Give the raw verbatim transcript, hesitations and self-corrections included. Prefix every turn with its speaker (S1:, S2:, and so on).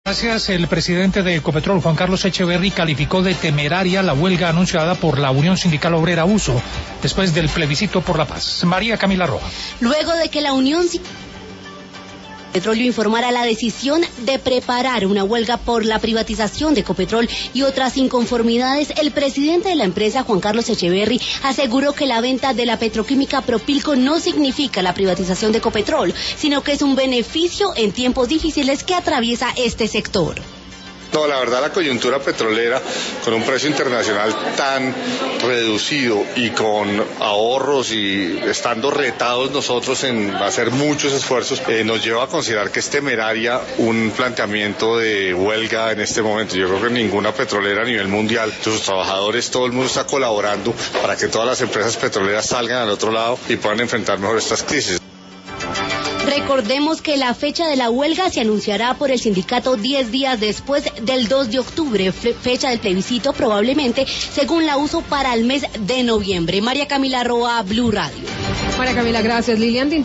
S1: Gracias. El presidente de Ecopetrol, Juan Carlos Echeverry, calificó de temeraria la huelga anunciada por la Unión Sindical Obrera Uso después del plebiscito por la paz. María Camila Roa.
S2: Luego de que la Unión Petróleo informara la decisión de preparar una huelga por la privatización de Ecopetrol y otras inconformidades, el presidente de la empresa, Juan Carlos Echeverry, aseguró que la venta de la petroquímica Propilco no significa la privatización de Ecopetrol, sino que es un beneficio en tiempos difíciles que atraviesa este sector.
S3: No, la verdad la coyuntura petrolera con un precio internacional tan reducido y con ahorros y estando retados nosotros en hacer muchos esfuerzos, eh, nos lleva a considerar que es temeraria un planteamiento de huelga en este momento. Yo creo que ninguna petrolera a nivel mundial, sus trabajadores, todo el mundo está colaborando para que todas las empresas petroleras salgan al otro lado y puedan enfrentar mejor estas crisis.
S2: Recordemos que la fecha de la huelga se anunciará por el sindicato diez días después del dos de octubre, fecha del plebiscito probablemente, según la Uso, para el mes de noviembre. María Camila Roa, Blue Radio.
S4: María Camila, gracias. Lilian